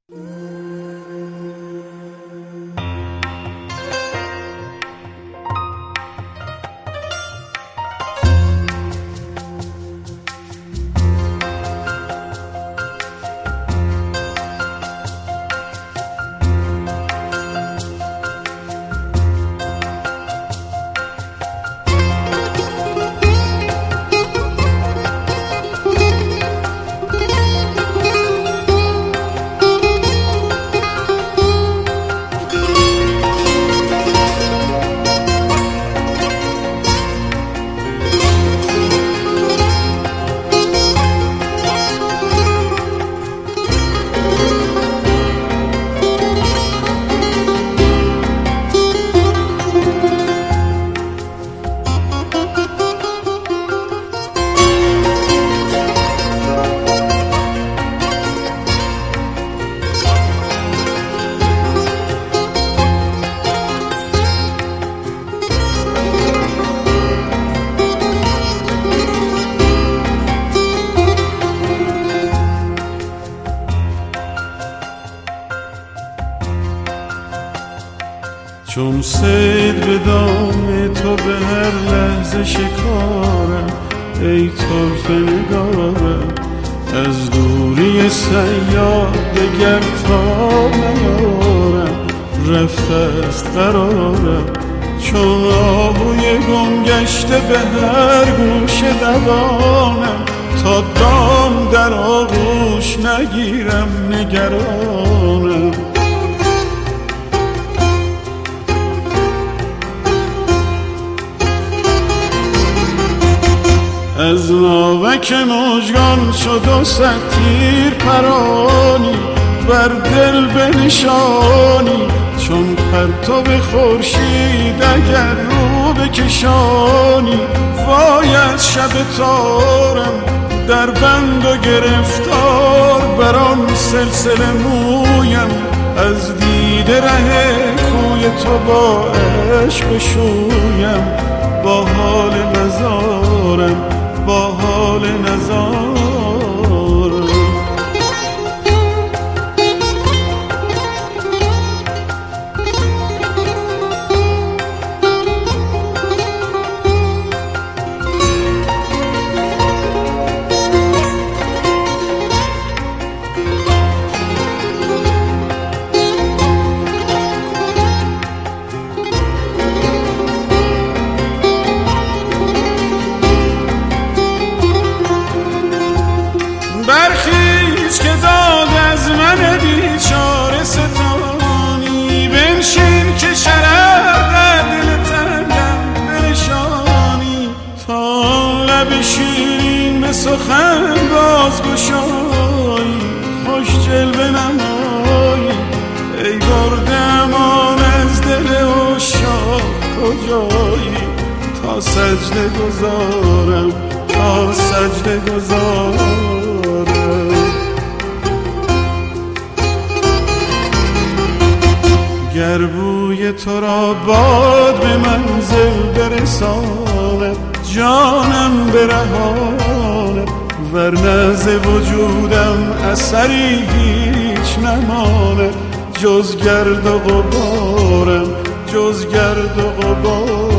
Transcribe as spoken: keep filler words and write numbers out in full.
چون صید به دام تو به هر لحظه شکارم، ای طرف نگارم از دوری سیاد دگر تا نیارم، رفته است قرارم چون آهوی گم گشته به هر گوش دوانم، تا دام در آغوش نگیرم نگرانم. از ناوک مژگان شد و صد تیر پرانی بر دل بنشانی، چون پرتو خورشید اگر رو بکشانی. وای از شب تارم در بند و گرفتار، بر آن سلسله مویم از دیده ره کوی تو با عشق بشویم. با حال نزارم با حال نزارم برخیز که داد از من بیچاره ستانی، بنشین که شرر در دل تنگم بنشانی. تا لب شیرین به سخن باز گشایی، خوش جلوه نمایی ای برده امان از دل عشاق کجایی. تا سجده گذارم تا سجده گذارم گر بوی تو را باد به منزل برساند، جانم برهاند ورنه ز وجودم اثری هیچ نماند. جز گرد و غبارم جز گرد و غبارم